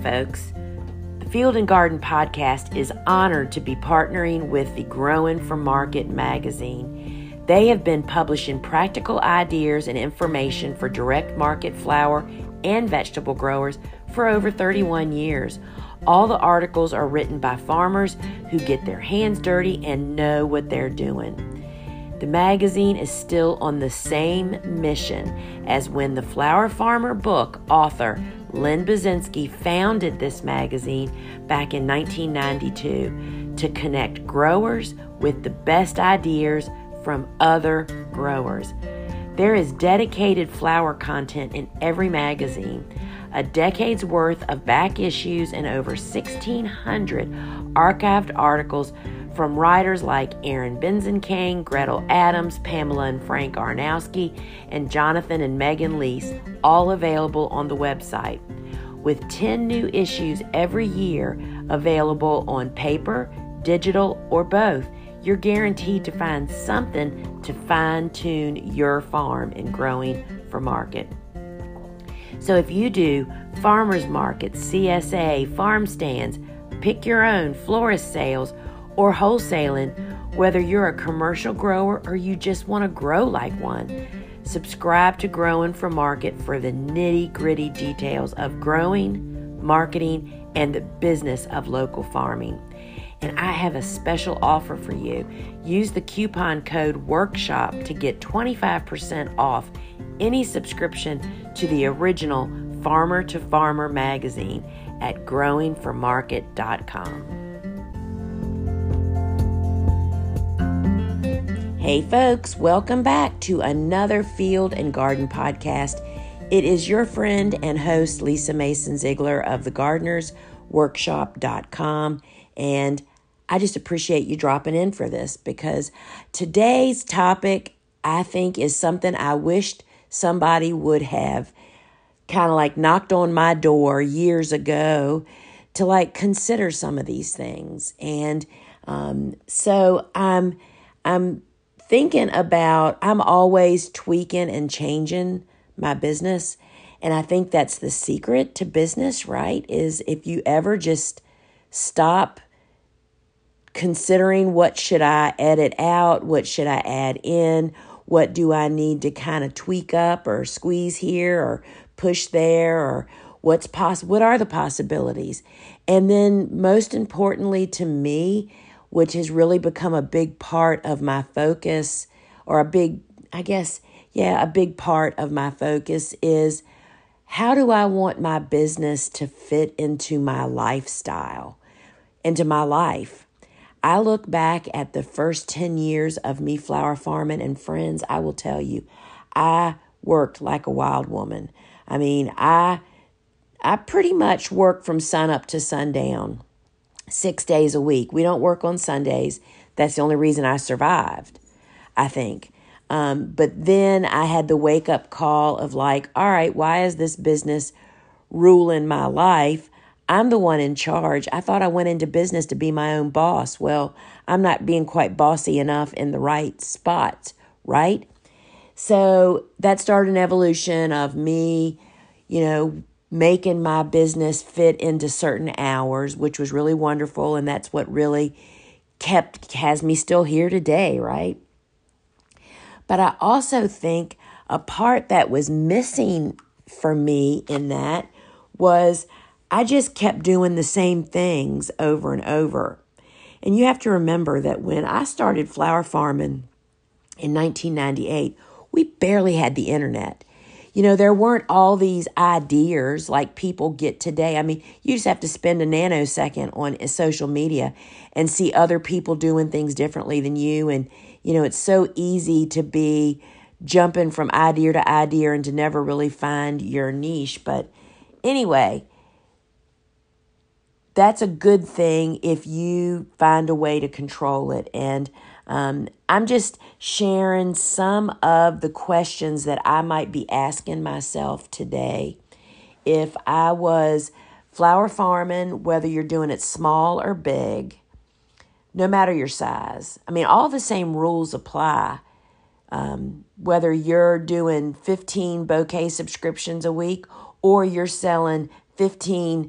folks. The Field and Garden Podcast is honored to be partnering with the Growing for Market magazine. They have been publishing practical ideas and information for direct market flower and vegetable growers for over 31 years. All the articles are written by farmers who get their hands dirty and know what they're doing. The magazine is still on the same mission as when the Flower Farmer book author Len Basinski founded this magazine back in 1992 to connect growers with the best ideas from other growers. There is dedicated flower content in every magazine, a decade's worth of back issues, and over 1,600 archived articles from writers like Aaron Benzenkane, Gretel Adams, Pamela and Frank Arnowski, and Jonathan and Megan Lease, all available on the website. With 10 new issues every year available on paper, digital, or both, you're guaranteed to find something to fine-tune your farm in growing for market. So if you do farmers markets, CSA, farm stands, pick your own, florist sales, or wholesaling, whether you're a commercial grower or you just want to grow like one, subscribe to Growing for Market for the nitty-gritty details of growing, marketing, and the business of local farming. And I have a special offer for you. Use the coupon code WORKSHOP to get 25% off any subscription to the original Farmer to Farmer magazine at growingformarket.com. Hey folks, welcome back to another Field and Garden Podcast. It is your friend and host Lisa Mason Ziegler of thegardenersworkshop.com, and I just appreciate you dropping in for this because today's topic, I think, is something I wished somebody would have kind of like knocked on my door years ago to like consider some of these things. And so I'm thinking about, I'm always tweaking and changing my business. And I think that's the secret to business, right? Is if you ever just stop considering what should I edit out, what should I add in, what do I need to kind of tweak up or squeeze here or push there, or what are the possibilities? And then most importantly to me, which has really become a big part of my focus, or a big part of my focus is, how do I want my business to fit into my lifestyle, into my life? I look back at the first 10 years of me flower farming, and friends, I will tell you, I worked like a wild woman. I mean, I pretty much worked from sun up to sundown, 6 days a week. We don't work on Sundays. That's the only reason I survived, I think. But then I had the wake-up call of like, all right, why is this business ruling my life? I'm the one in charge. I thought I went into business to be my own boss. Well, I'm not being quite bossy enough in the right spots, right? So that started an evolution of me, making my business fit into certain hours, which was really wonderful. And that's what really has me still here today, right? But I also think a part that was missing for me in that was I just kept doing the same things over and over. And you have to remember that when I started flower farming in 1998, we barely had the internet. There weren't all these ideas like people get today. I mean, you just have to spend a nanosecond on social media and see other people doing things differently than you. And, it's so easy to be jumping from idea to idea and to never really find your niche. But anyway, that's a good thing if you find a way to control it. And I'm just sharing some of the questions that I might be asking myself today. If I was flower farming, whether you're doing it small or big, no matter your size. I mean, all the same rules apply. Whether you're doing 15 bouquet subscriptions a week or you're selling 15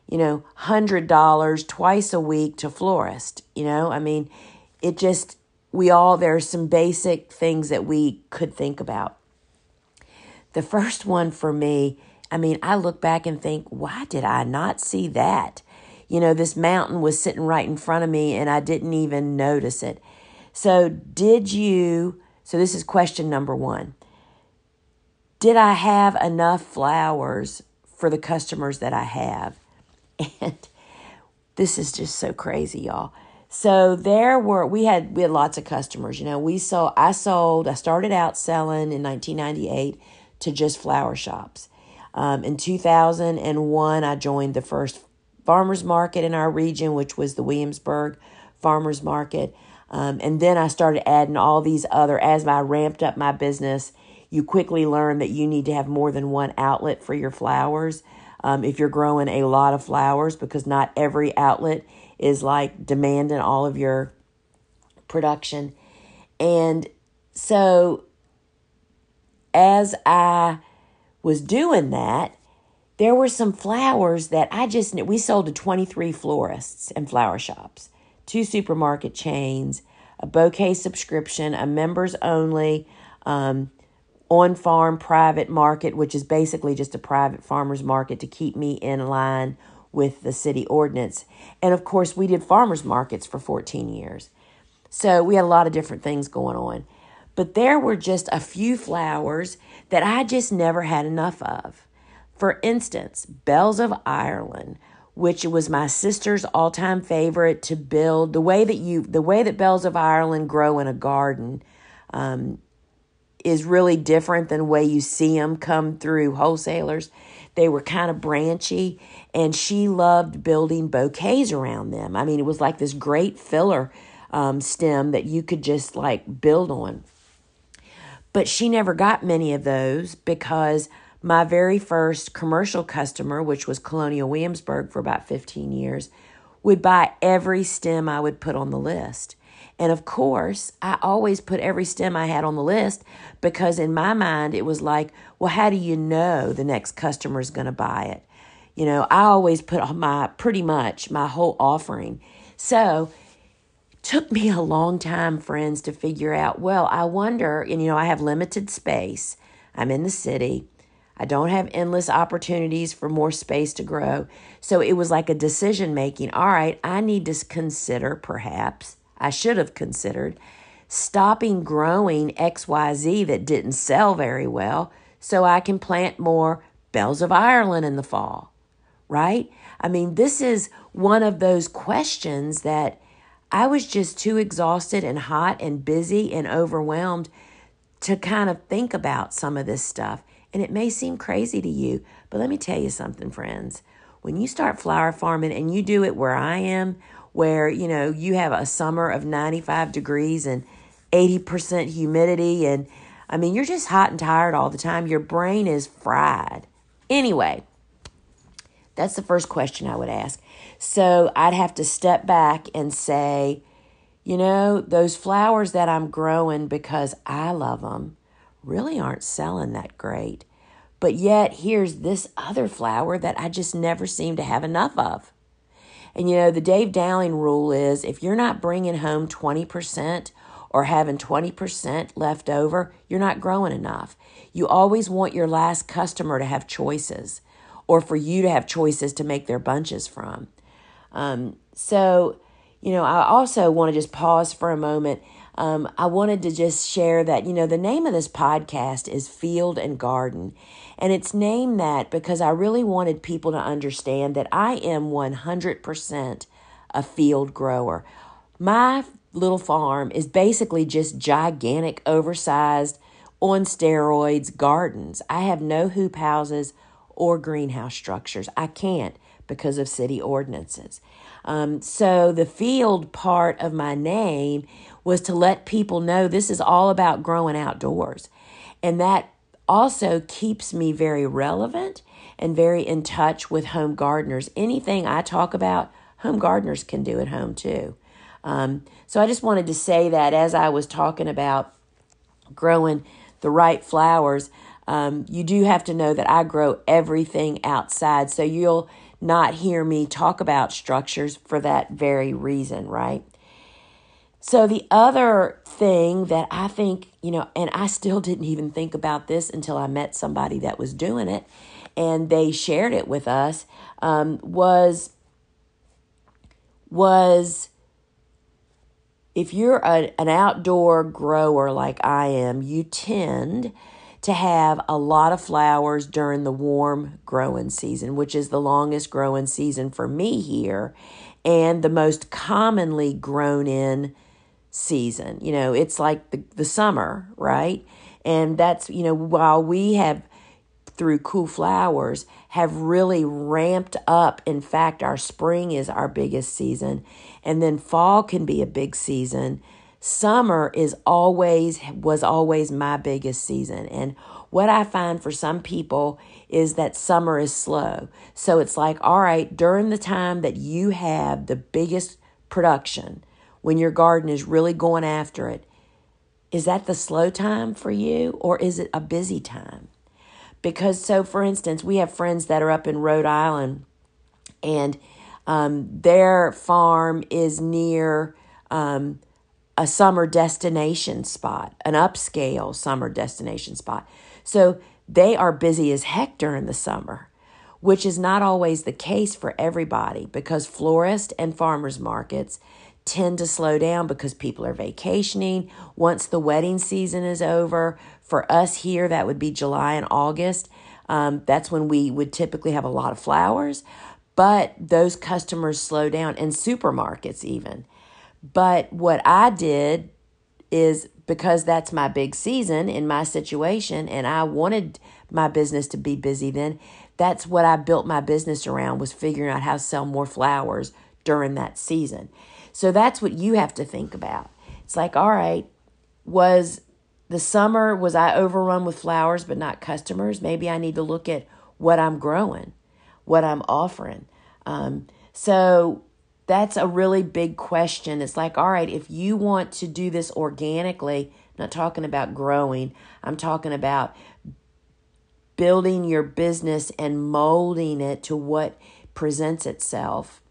$100 twice a week to florist. I mean, there are some basic things that we could think about. The first one for me, I mean, I look back and think, why did I not see that? This mountain was sitting right in front of me and I didn't even notice it. So this is question number one. Did I have enough flowers for the customers that I have? And this is just so crazy, y'all. So we had lots of customers. I started out selling in 1998 to just flower shops. In 2001, I joined the first farmers market in our region, which was the Williamsburg Farmers Market. And then I started adding all these as I ramped up my business, you quickly learn that you need to have more than one outlet for your flowers. If you're growing a lot of flowers, because not every outlet is like demanding all of your production. And so as I was doing that, there were some flowers that we sold to 23 florists and flower shops, 2 supermarket chains, a bouquet subscription, a members only, on-farm private market, which is basically just a private farmer's market to keep me in line with the city ordinance. And of course, we did farmers markets for 14 years. So we had a lot of different things going on. But there were just a few flowers that I just never had enough of. For instance, Bells of Ireland, which was my sister's all-time favorite to build. The way that Bells of Ireland grow in a garden is really different than the way you see them come through wholesalers. They were kind of branchy, and she loved building bouquets around them. I mean, it was like this great filler stem that you could just like build on. But she never got many of those because my very first commercial customer, which was Colonial Williamsburg for about 15 years, would buy every stem I would put on the list. And of course, I always put every stem I had on the list because in my mind, it was like, well, how do you know the next customer is going to buy it? I always put pretty much my whole offering. So it took me a long time, friends, to figure out, well, I wonder, and I have limited space. I'm in the city. I don't have endless opportunities for more space to grow. So it was like a decision making. All right, I need to consider perhaps, I should have considered stopping growing XYZ that didn't sell very well so I can plant more Bells of Ireland in the fall, right? I mean, this is one of those questions that I was just too exhausted and hot and busy and overwhelmed to kind of think about some of this stuff. And it may seem crazy to you, but let me tell you something, friends. When you start flower farming and you do it where I am, where, you have a summer of 95 degrees and 80% humidity, and I mean, you're just hot and tired all the time. Your brain is fried. Anyway, that's the first question I would ask. So I'd have to step back and say, those flowers that I'm growing because I love them really aren't selling that great. But yet here's this other flower that I just never seem to have enough of. And the Dave Dowling rule is if you're not bringing home 20% or having 20% left over, you're not growing enough. You always want your last customer to have choices or for you to have choices to make their bunches from. I also want to just pause for a moment. I wanted to just share that, the name of this podcast is Field and Garden. And it's named that because I really wanted people to understand that I am 100% a field grower. My little farm is basically just gigantic, oversized, on steroids gardens. I have no hoop houses or greenhouse structures. I can't because of city ordinances. So the field part of my name was to let people know this is all about growing outdoors. And that also keeps me very relevant and very in touch with home gardeners. Anything I talk about, home gardeners can do at home too. So I just wanted to say that as I was talking about growing the right flowers, you do have to know that I grow everything outside. So you'll not hear me talk about structures for that very reason, right? So the other thing that I think, and I still didn't even think about this until I met somebody that was doing it, and they shared it with us, was if you're an outdoor grower like I am, you tend to have a lot of flowers during the warm growing season, which is the longest growing season for me here and the most commonly grown in season. It's like the summer, right? And that's, while we have, through Cool Flowers, have really ramped up. In fact, our spring is our biggest season, and then fall can be a big season. Summer was always my biggest season. And what I find for some people is that summer is slow. So it's like, all right, during the time that you have the biggest production, when your garden is really going after it, is that the slow time for you, or is it a busy time? Because, so for instance, we have friends that are up in Rhode Island, and their farm is near a summer destination spot, an upscale summer destination spot. So they are busy as heck during the summer, which is not always the case for everybody, because florist and farmers markets tend to slow down because people are vacationing. Once the wedding season is over, for us here, that would be July and August. That's when we would typically have a lot of flowers, but those customers slow down, and supermarkets even. But what I did is, because that's my big season in my situation, and I wanted my business to be busy then, that's what I built my business around, was figuring out how to sell more flowers during that season. So that's what you have to think about. It's like, all right, was I overrun with flowers but not customers? Maybe I need to look at what I'm growing, what I'm offering. So that's a really big question. It's like, all right, if you want to do this organically, I'm not talking about growing, I'm talking about building your business and molding it to what presents itself.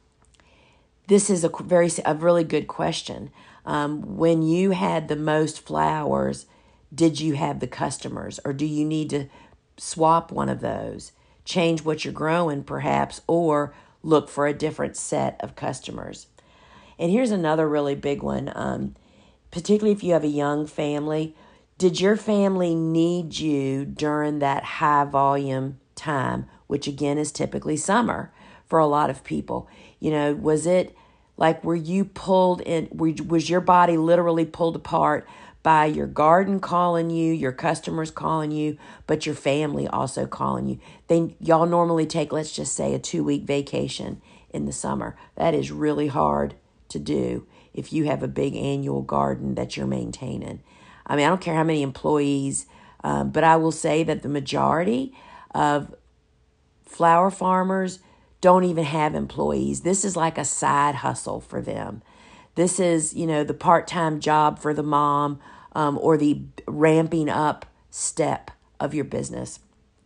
This is a really good question. When you had the most flowers, did you have the customers, or do you need to swap one of those, change what you're growing perhaps, or look for a different set of customers? And here's another really big one, particularly if you have a young family. Did your family need you during that high volume time, which again is typically summer for a lot of people? Was it like, were you pulled in? Was your body literally pulled apart by your garden calling you, your customers calling you, but your family also calling you? Y'all normally take, let's just say, a 2-week vacation in the summer. That is really hard to do if you have a big annual garden that you're maintaining. I mean, I don't care how many employees, but I will say that the majority of flower farmers don't even have employees. This is like a side hustle for them. This is, the part-time job for the mom, or the ramping up step of your business.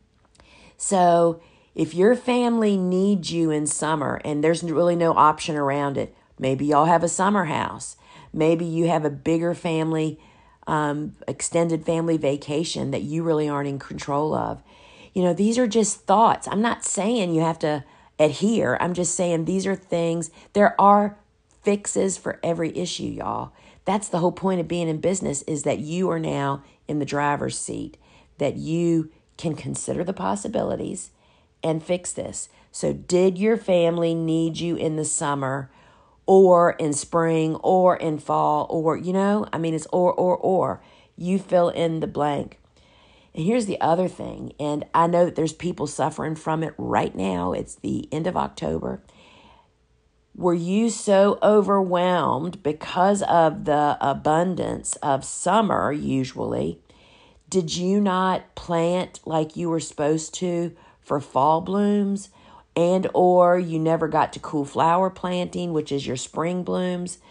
So if your family needs you in summer and there's really no option around it, maybe y'all have a summer house. Maybe you have a bigger family, extended family vacation that you really aren't in control of. These are just thoughts. I'm not saying you have to adhere. I'm just saying these are things. There are fixes for every issue, y'all. That's the whole point of being in business, is that you are now in the driver's seat, that you can consider the possibilities and fix this. So did your family need you in the summer, or in spring, or in fall, or, it's or. You fill in the blank. And here's the other thing, and I know that there's people suffering from it right now. It's the end of October. Were you so overwhelmed because of the abundance of summer usually? Did you not plant like you were supposed to for fall blooms? And or you never got to cool flower planting, which is your spring blooms?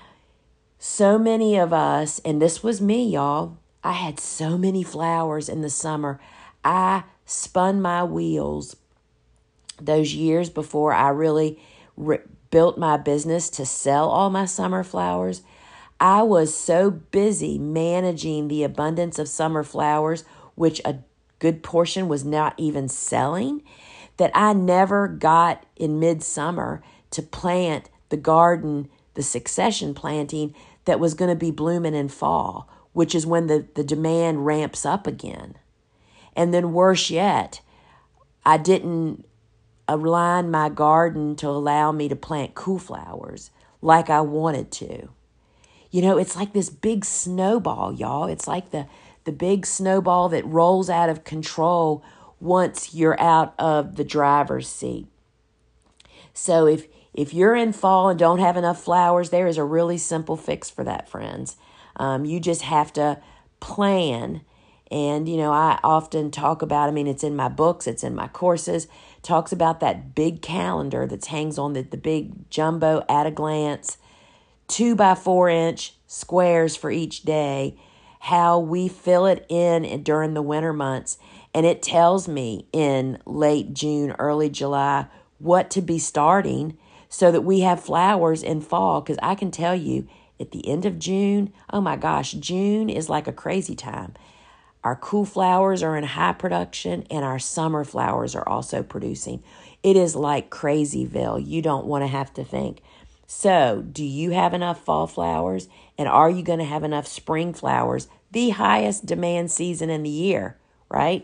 So many of us, and this was me, y'all, I had so many flowers in the summer. I spun my wheels those years before I really built my business to sell all my summer flowers, I was so busy managing the abundance of summer flowers, which a good portion was not even selling, that I never got in midsummer to plant the garden, the succession planting that was going to be blooming in fall, which is when the demand ramps up again. And then worse yet, I didn't align my garden to allow me to plant cool flowers like I wanted to. You know, it's like this big snowball, y'all. It's like the big snowball that rolls out of control once you're out of the driver's seat. So if you're in fall and don't have enough flowers, there is a really simple fix for that, friends. You just have to plan. And, you know, I often talk about, I mean, it's in my books, it's in my courses, talks about that big calendar that hangs on the big jumbo at a glance, 2x4-inch squares for each day, how we fill it in during the winter months. And it tells me in late June, early July, what to be starting so that we have flowers in fall. Because I can tell you, at the end of June, oh my gosh, June is like a crazy time. Our cool flowers are in high production and our summer flowers are also producing. It is like Crazyville. You don't want to have to think. So, do you have enough fall flowers? And are you going to have enough spring flowers? The highest demand season in the year, right?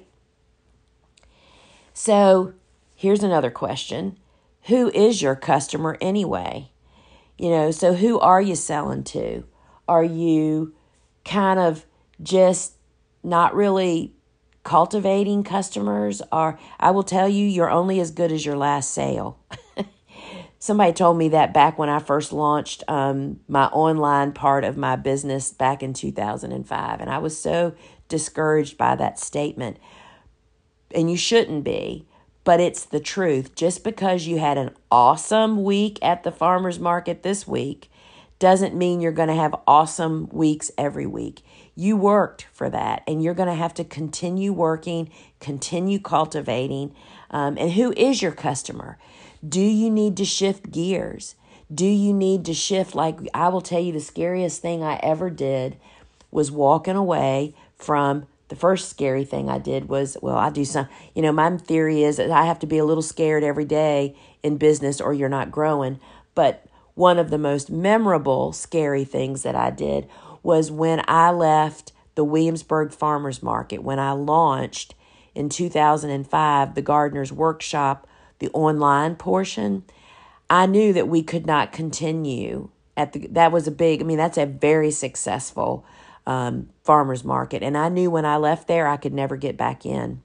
So, here's another question. Who is your customer anyway? You know, so who are you selling to? Are you kind of just not really cultivating customers? Or I will tell you, you're only as good as your last sale. Somebody told me that back when I first launched my online part of my business back in 2005. And I was so discouraged by that statement. And you shouldn't be, but it's the truth. Just because you had an awesome week at the farmer's market this week doesn't mean you're going to have awesome weeks every week. You worked for that, and you're going to have to continue working, continue cultivating. And who is your customer? Do you need to shift gears? Do you need to shift? Like, I will tell you, the scariest thing I ever did was walking away from the first scary thing I did was, well, I do some, you know, my theory is that I have to be a little scared every day in business or you're not growing. But one of the most memorable scary things that I did was when I left the Williamsburg Farmers Market, when I launched in 2005, the Gardener's Workshop, the online portion. I knew that we could not continue that was that's a very successful farmer's market. And I knew when I left there, I could never get back in.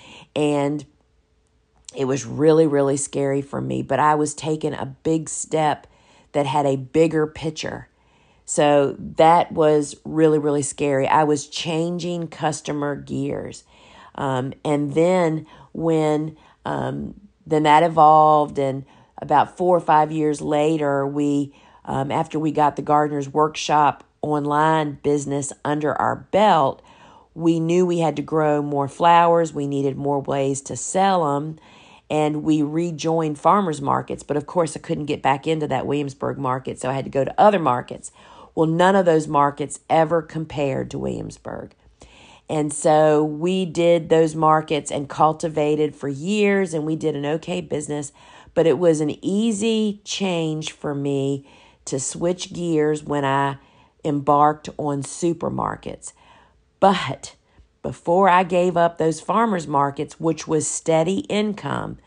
And it was really, really scary for me. But I was taking a big step that had a bigger picture. So that was really, really scary. I was changing customer gears. And then when then that evolved, and about 4 or 5 years later, we after we got the Gardener's Workshop online business under our belt, we knew we had to grow more flowers. We needed more ways to sell them, and we rejoined farmers markets. But of course, I couldn't get back into that Williamsburg market, so I had to go to other markets. Well, none of those markets ever compared to Williamsburg. And so we did those markets and cultivated for years, and we did an okay business. But it was an easy change for me to switch gears when I embarked on supermarkets. But before I gave up those farmers markets, which was steady income,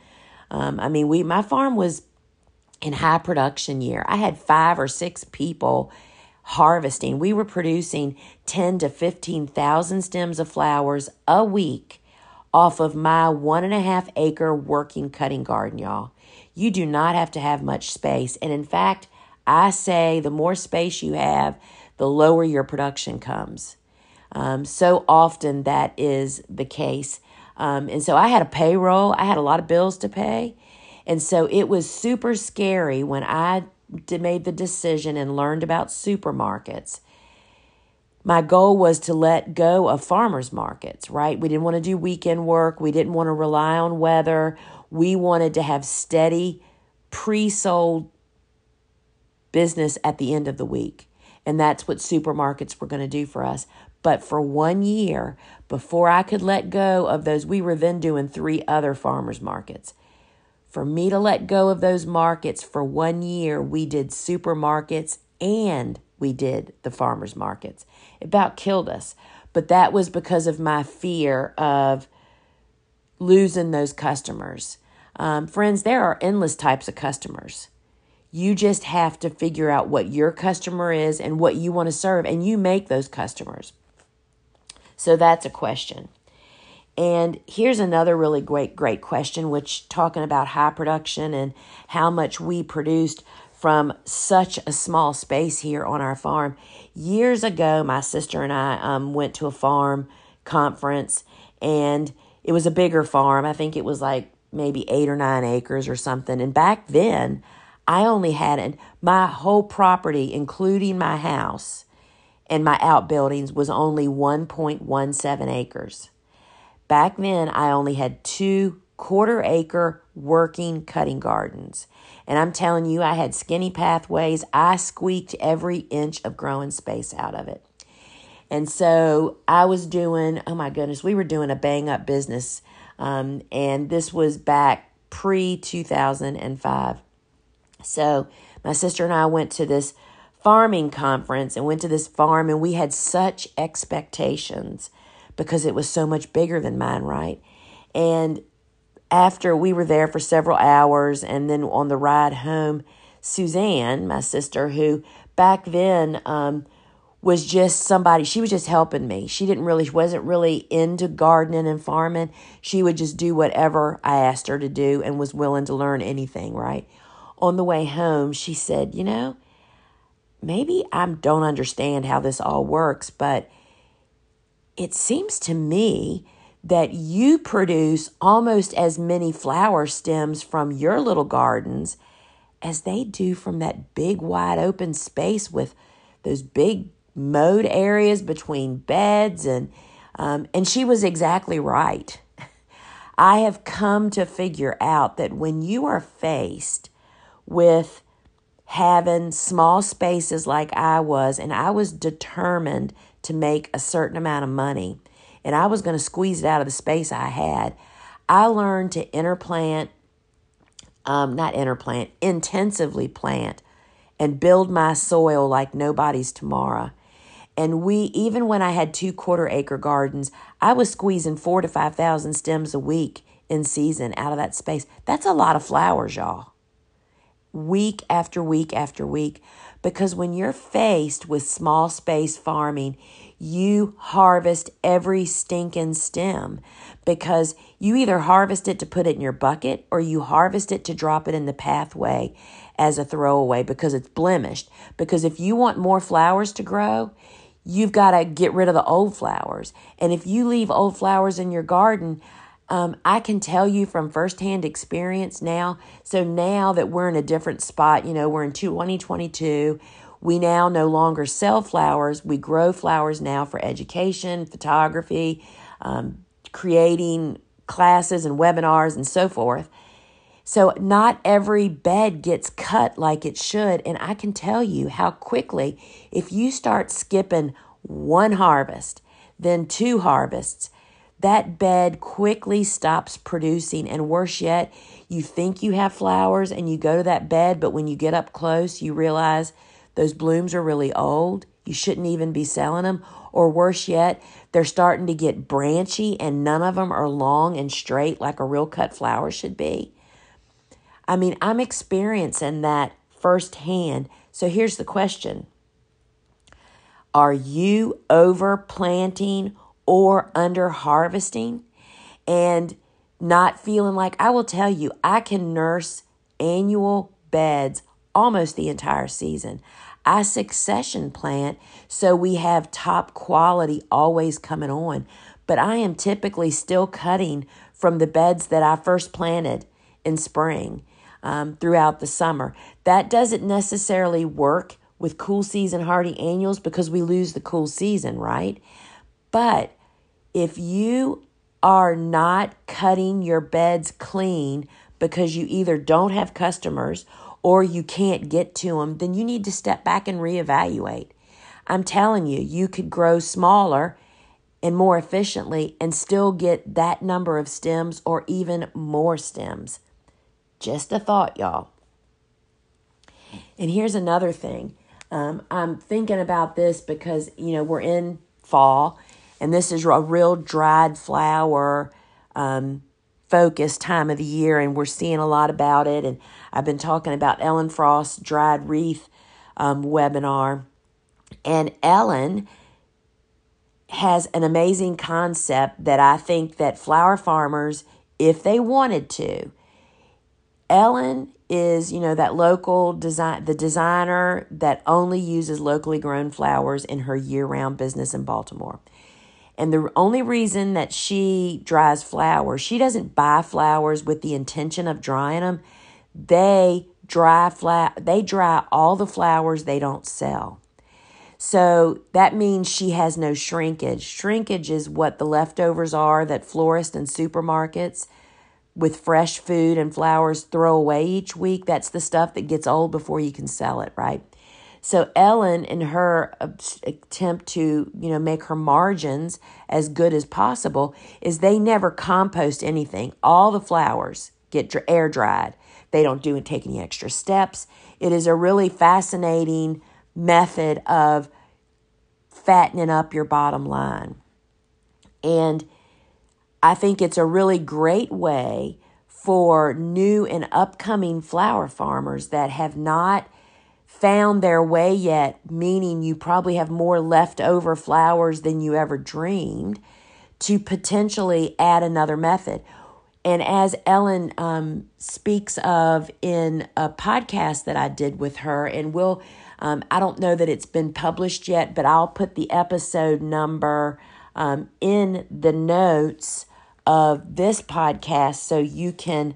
my farm was in high production year. I had 5 or 6 people harvesting. We were producing 10 to 15,000 stems of flowers a week off of my 1.5 acre working cutting garden, y'all. You do not have to have much space. And in fact, I say the more space you have, the lower your production comes. So often that is the case. And so I had a payroll. I had a lot of bills to pay. And so it was super scary when I made the decision and learned about supermarkets. My goal was to let go of farmers markets, right? We didn't want to do weekend work. We didn't want to rely on weather. We wanted to have steady, pre-sold business at the end of the week. And that's what supermarkets were going to do for us. But for 1 year, before I could let go of those, we were then doing 3 other farmers markets. For me to let go of those markets for 1 year, we did supermarkets and we did the farmers markets. It about killed us. But that was because of my fear of losing those customers. Friends, there are endless types of customers. You just have to figure out what your customer is and what you want to serve, and you make those customers. So that's a question. And here's another really great question, which talking about high production and how much we produced from such a small space here on our farm. Years ago, my sister and I went to a farm conference, and it was a bigger farm. I think it was like maybe 8 or 9 acres or something. And back then, I only had my whole property, including my house and my outbuildings, was only 1.17 acres. Back then, I only had 2 quarter-acre working cutting gardens. And I'm telling you, I had skinny pathways. I squeaked every inch of growing space out of it. And so I was doing, oh my goodness, we were doing a bang-up business. And this was back pre-2005. So my sister and I went to this farming conference and went to this farm, and we had such expectations because it was so much bigger than mine, right? And after we were there for several hours, and then on the ride home, Suzanne, my sister, who back then was just somebody, she was just helping me. She wasn't really into gardening and farming. She would just do whatever I asked her to do and was willing to learn anything, right? On the way home, she said, maybe I don't understand how this all works, but it seems to me that you produce almost as many flower stems from your little gardens as they do from that big wide open space with those big mowed areas between beds. And she was exactly right. I have come to figure out that when you are faced with having small spaces like I was, and I was determined to make a certain amount of money, and I was going to squeeze it out of the space I had, I learned to intensively plant and build my soil like nobody's tomorrow. And even when I had 2 quarter-acre gardens, I was squeezing 4,000 to 5,000 stems a week in season out of that space. That's a lot of flowers, y'all. Week after week after week. Because when you're faced with small space farming, you harvest every stinking stem, because you either harvest it to put it in your bucket or you harvest it to drop it in the pathway as a throwaway because it's blemished. Because if you want more flowers to grow, you've got to get rid of the old flowers. And if you leave old flowers in your garden, I can tell you from firsthand experience now. So now that we're in a different spot, we're in 2022. We now no longer sell flowers. We grow flowers now for education, photography, creating classes and webinars and so forth. So not every bed gets cut like it should. And I can tell you how quickly, if you start skipping 1 harvest, then 2 harvests, that bed quickly stops producing. And worse yet, you think you have flowers and you go to that bed, but when you get up close, you realize those blooms are really old. You shouldn't even be selling them. Or worse yet, they're starting to get branchy and none of them are long and straight like a real cut flower should be. I mean, I'm experiencing that firsthand. So here's the question. Are you overplanting or under harvesting and not feeling like, I will tell you, I can nurse annual beds almost the entire season. I succession plant, so we have top quality always coming on. But I am typically still cutting from the beds that I first planted in spring throughout the summer. That doesn't necessarily work with cool season hardy annuals because we lose the cool season, right? But if you are not cutting your beds clean because you either don't have customers or you can't get to them, then you need to step back and reevaluate. I'm telling you, you could grow smaller and more efficiently and still get that number of stems or even more stems. Just a thought, y'all. And here's another thing. I'm thinking about this because, we're in fall, and this is a real dried flower focused time of the year, and we're seeing a lot about it. And I've been talking about Ellen Frost's dried wreath webinar. And Ellen has an amazing concept that I think that flower farmers, if they wanted to, Ellen is, that local the designer that only uses locally grown flowers in her year-round business in Baltimore. And the only reason that she dries flowers, she doesn't buy flowers with the intention of drying them. They dry all the flowers they don't sell. So that means she has no shrinkage. Shrinkage is what the leftovers are that florists and supermarkets with fresh food and flowers throw away each week. That's the stuff that gets old before you can sell it, right? So Ellen, in her attempt to, make her margins as good as possible, is they never compost anything. All the flowers get air dried. They don't take any extra steps. It is a really fascinating method of fattening up your bottom line. And I think it's a really great way for new and upcoming flower farmers that have not found their way yet, meaning you probably have more leftover flowers than you ever dreamed, to potentially add another method. And as Ellen speaks of in a podcast that I did with her, and I don't know that it's been published yet, but I'll put the episode number in the notes of this podcast so you can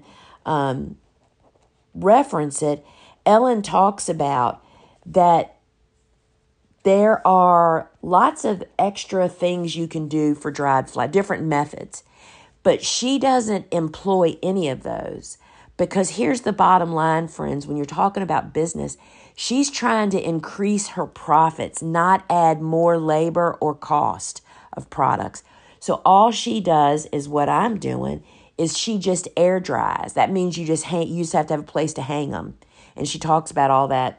reference it. Ellen talks about that there are lots of extra things you can do for dried flower, different methods, but she doesn't employ any of those, because here's the bottom line, friends. When you're talking about business, she's trying to increase her profits, not add more labor or cost of products. So all she does is what I'm doing is she just air dries. That means you just have to have a place to hang them. And she talks about all that.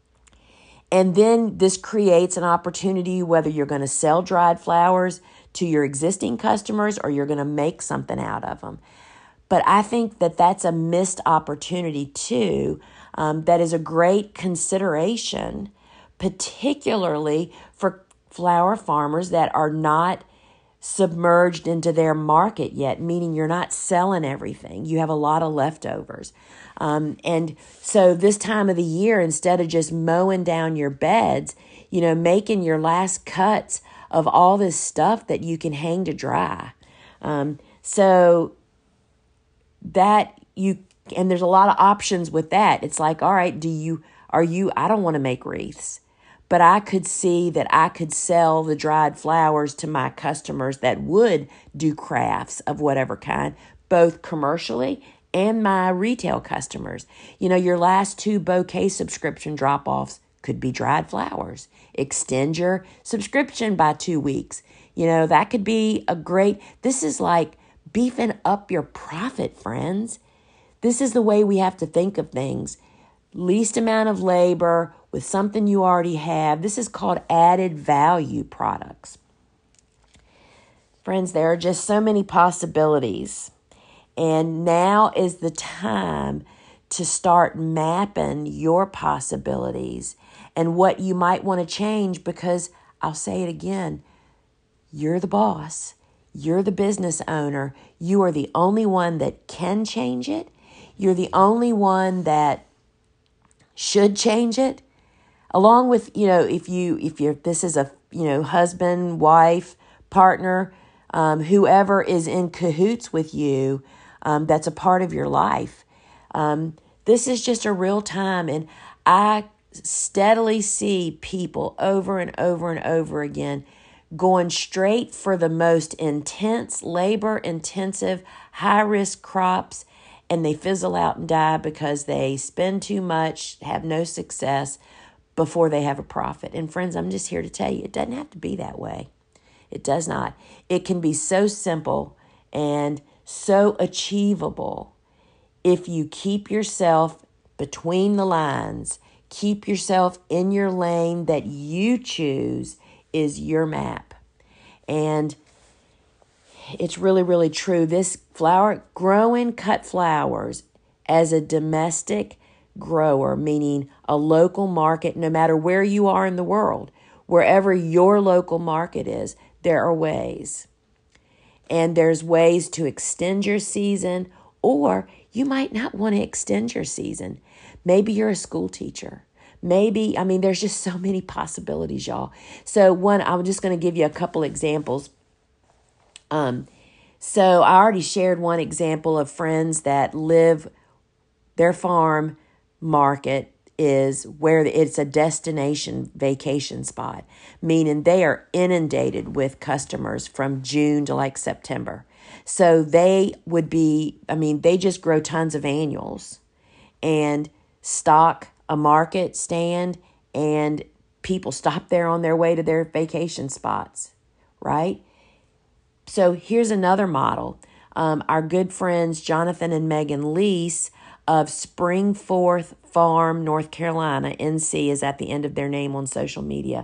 And then this creates an opportunity, whether you're going to sell dried flowers to your existing customers or you're going to make something out of them. But I think that that's a missed opportunity too. That is a great consideration, particularly for flower farmers that are not submerged into their market yet, meaning you're not selling everything. You have a lot of leftovers. And so this time of the year, instead of just mowing down your beds, making your last cuts of all this stuff that you can hang to dry. So that and there's a lot of options with that. It's like, all right, I don't want to make wreaths, but I could see that I could sell the dried flowers to my customers that would do crafts of whatever kind, both commercially and my retail customers. Your last 2 bouquet subscription drop-offs could be dried flowers. Extend your subscription by 2 weeks. That could be this is like beefing up your profit, friends. This is the way we have to think of things. Least amount of labor with something you already have. This is called added value products. Friends, there are just so many possibilities. And now is the time to start mapping your possibilities and what you might want to change, because I'll say it again, you're the boss. You're the business owner. You are the only one that can change it. You're the only one that should change it. Along with, if this is a, husband, wife, partner, whoever is in cahoots with you, that's a part of your life. This is just a real time. And I steadily see people over and over and over again going straight for the most intense, labor-intensive, high-risk crops, and they fizzle out and die because they spend too much, have no success before they have a profit. And friends, I'm just here to tell you, it doesn't have to be that way. It does not. It can be so simple and so achievable if you keep yourself between the lines, keep yourself in your lane that you choose is your map. And it's really, really true. This growing cut flowers as a domestic grower, meaning a local market, no matter where you are in the world, wherever your local market is, there are ways. And there's ways to extend your season, or you might not want to extend your season. Maybe you're a school teacher. There's just so many possibilities, y'all. So I'm just going to give you a couple examples. So I already shared one example of friends that their farm market is where it's a destination vacation spot, meaning they are inundated with customers from June to like September. So they just grow tons of annuals and stock a market stand, and people stop there on their way to their vacation spots, right? So here's another model. Our good friends Jonathan and Megan Lease of Springforth Farm, North Carolina, NC is at the end of their name on social media.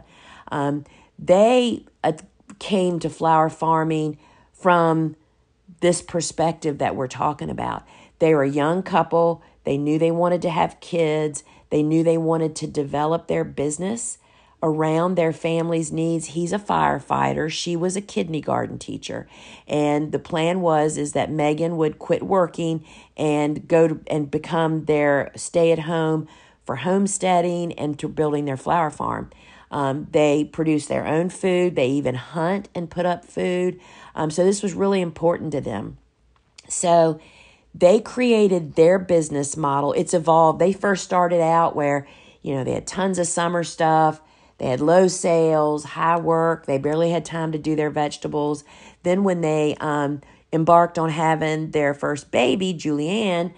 They came to flower farming from this perspective that we're talking about. They were a young couple. They knew they wanted to have kids. They knew they wanted to develop their business around their family's needs. He's a firefighter. She was a kindergarten teacher. And the plan is that Megan would quit working and and become their stay-at-home for homesteading and to building their flower farm. They produce their own food. They even hunt and put up food. So this was really important to them. So they created their business model. It's evolved. They first started out where, they had tons of summer stuff. They had low sales, high work. They barely had time to do their vegetables. Then when they embarked on having their first baby, Julianne,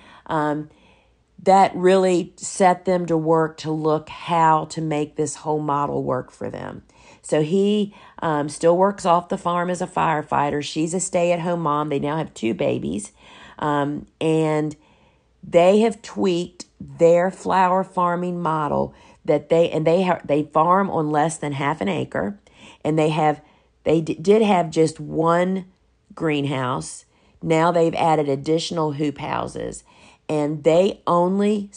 that really set them to work to look how to make this whole model work for them. So he still works off the farm as a firefighter. She's a stay-at-home mom. They now have 2 babies. And they have tweaked their flower farming model that they farm on less than half an acre, and they did have just one greenhouse. Now they've added additional hoop houses, and they only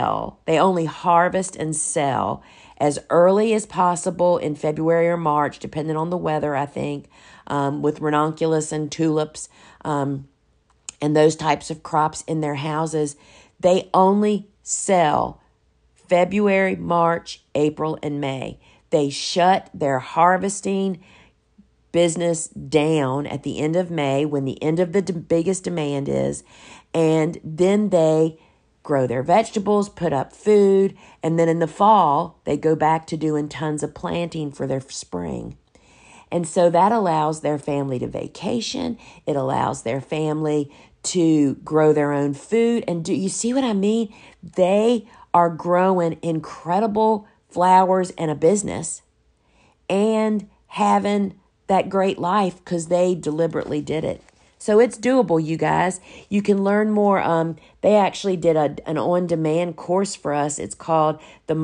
harvest and sell as early as possible in February or March, depending on the weather, I think, with ranunculus and tulips, and those types of crops in their houses. They only sell February, March, April, and May. They shut their harvesting business down at the end of May when the end of the biggest demand is, and then they grow their vegetables, put up food, and then in the fall, they go back to doing tons of planting for their spring. And so that allows their family to vacation. It allows their family to grow their own food. And do you see what I mean? They are growing incredible flowers and a business and having that great life because they deliberately did it. So it's doable, you guys. You can learn more. They actually did an on-demand course for us. It's called the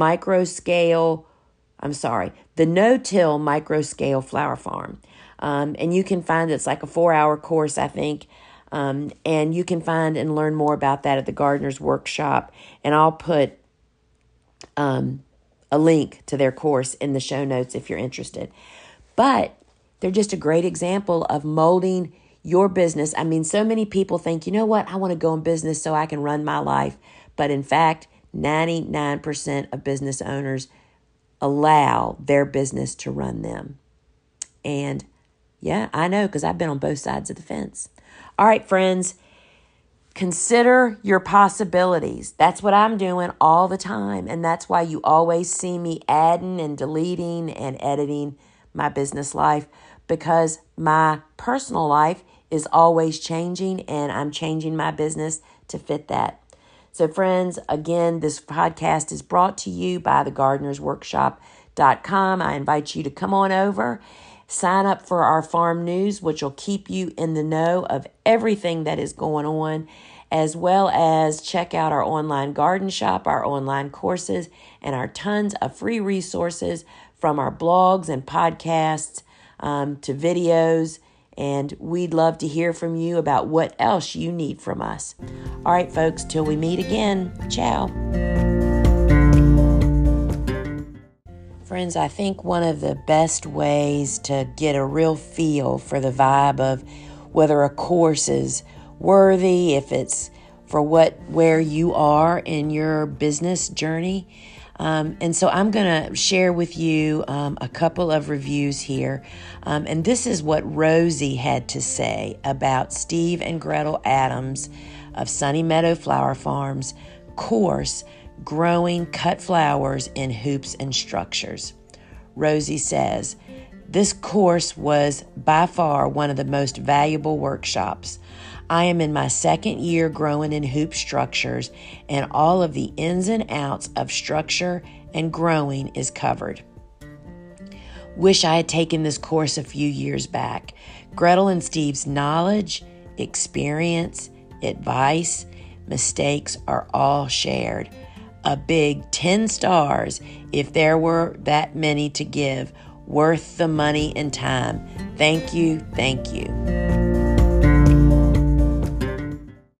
No-Till Micro-Scale Flower Farm. And you can find it's like a 4-hour course, I think. And you can find and learn more about that at the Gardener's Workshop. And I'll put a link to their course in the show notes if you're interested. But they're just a great example of molding your business. So many people think, you know what, I want to go in business so I can run my life. But in fact, 99% of business owners allow their business to run them. And yeah, I know because I've been on both sides of the fence. All right, friends, consider your possibilities. That's what I'm doing all the time. And that's why you always see me adding and deleting and editing my business life because my personal life is always changing and I'm changing my business to fit that. So friends, again, this podcast is brought to you by thegardenersworkshop.com. I invite you to come on over, sign up for our farm news, which will keep you in the know of everything that is going on, as well as check out our online garden shop, our online courses, and our tons of free resources from our blogs and podcasts to videos. And we'd love to hear from you about what else you need from us. All right, folks, till we meet again. Ciao. Friends, I think one of the best ways to get a real feel for the vibe of whether a course is worthy, if it's for where you are in your business journey. And so I'm going to share with you a couple of reviews here. And this is what Rosie had to say about Steve and Gretel Adams of Sunny Meadow Flower Farm's course, Growing Cut Flowers in Hoops and Structures. Rosie says, "This course was by far one of the most valuable workshops. I am in my second year growing in hoop structures, and all of the ins and outs of structure and growing is covered. Wish I had taken this course a few years back. Gretel and Steve's knowledge, experience, advice, mistakes are all shared. A big 10 stars if there were that many to give. Worth the money and time. Thank you, thank you."